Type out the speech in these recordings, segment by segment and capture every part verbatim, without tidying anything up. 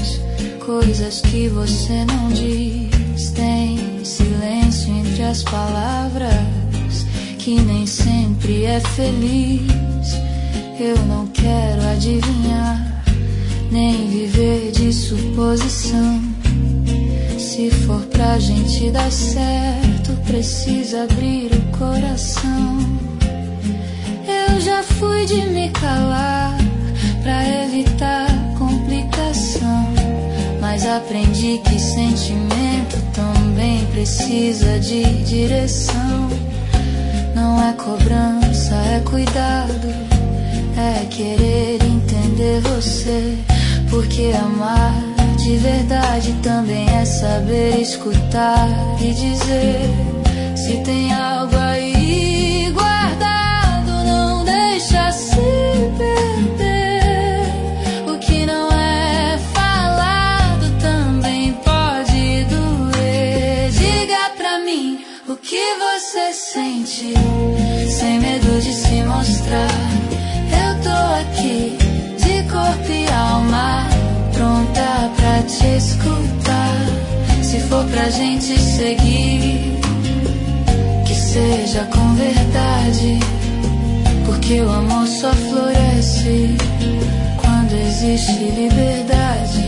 coisas que você não diz. Tem silêncio entre as palavras que nem sempre é feliz. Eu não quero adivinhar, nem viver de suposição. Se for pra gente dar certo, precisa abrir o coração. Eu já fui de me calar pra evitar complicação, mas aprendi que sentimento também precisa de direção. Não é cobrança, é cuidado, é querer entender você. Porque amar de verdade também é saber escutar e dizer: se tem algo aí guardado, não deixa se perder. O que não é falado também pode doer. Diga pra mim o que você sente, sem medo de se mostrar. Eu tô aqui de corpo e alma, pronta pra te escutar. Se for pra gente seguir, que seja com verdade, porque o amor só floresce quando existe liberdade.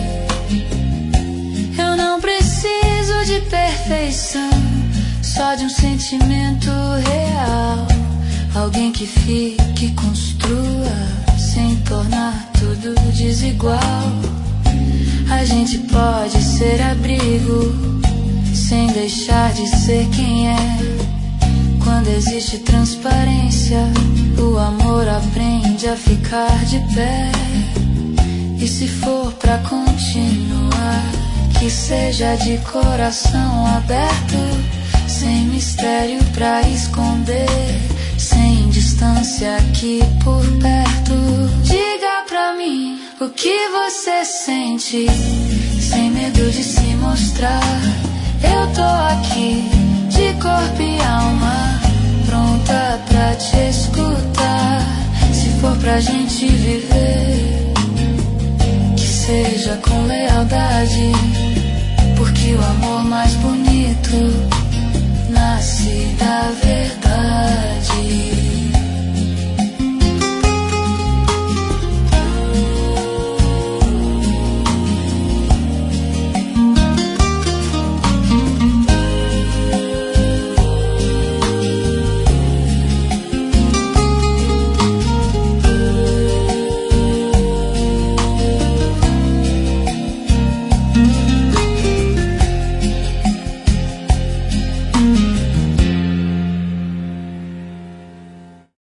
Eu não preciso de perfeição, só de um sentimento real. Alguém que fique, construa, sem tornar tudo desigual. A gente pode ser abrigo, sem deixar de ser quem é. Quando existe transparência, o amor aprende a ficar de pé. E se for pra continuar, que seja de coração aberto, sem mistério pra esconder, sem distância aqui por perto. Diga pra mim o que você sente, sem medo de se mostrar. Eu tô aqui de corpo e alma, pronta pra te escutar. Se for pra gente viver, que seja com lealdade, porque o amor mais bonito nasce da verdade.